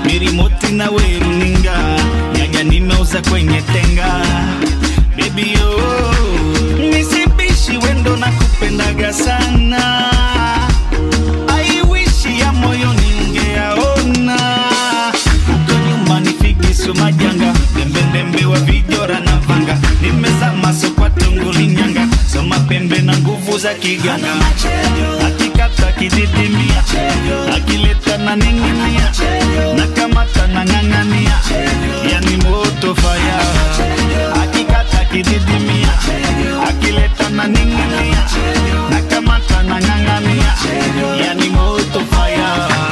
mirimoti na weruninga, nyanya nimeuza kwenye tenga. Baby yo, nisibishi wendo na kupendaga sana, I wish ya moyo ningeaona. Uko nyuma nifigisu majanga, dembe wa vijora na vanga, nimezama sokwa tunguli nyanga, soma pembe na nguvu za kiganga. Akikata kididimia, akileta na ning'inia, nakamata na ng'ang'ania, yani moto fire. Akikata kididimia, akileta na ning'inia, nakamata na ng'ang'ania, yani moto fire.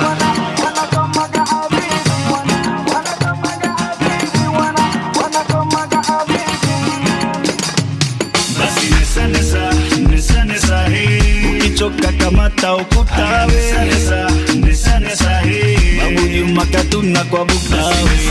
Nesa hey, ukichoka kamata ukutawe. Nesa hey, mabuju makatuna kwa butawe.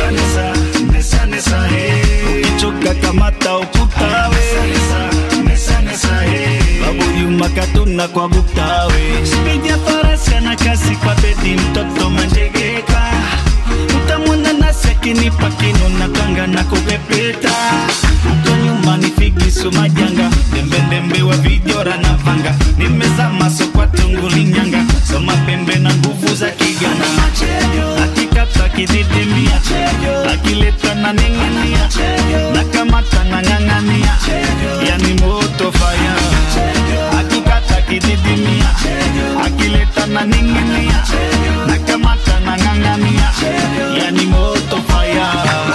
Nesa hey, ukichoka kamata ukutawe. Nesa hey, mabuju makatuna kwa butawe. Spidi ya farasi na kasi kwa bedi mtoto manjegeka, utamwona nasi akinipa kino na kanga na kupepeta. Uko nyuma nifigisu majanga, dembe wa vijora na vanga, nimezama sokwa tunguli nyanga, soma pembe na nguvu za kigana. Akikata kididimia, akileta na ning'inia, nakamata na ng'ang'ania, yani moto fire. Akikata kididimia, akileta na ning'inia, nakamata na ng'ang'ania, yani moto fire.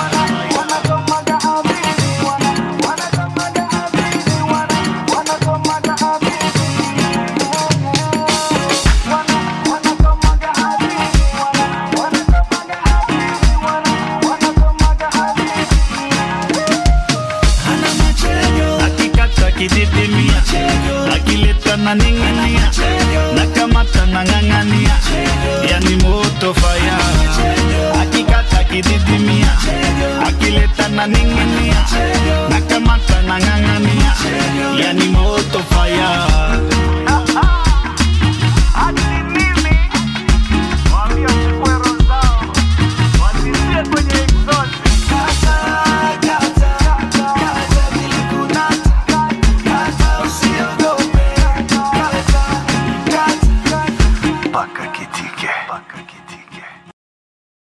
Kididimia, akileta na ning'inia, nakamata na ng'ang'ania, yani moto fire. Akikata kididimia, akileta na ning'inia, nakamata na ng'ang'ania, yani moto fire.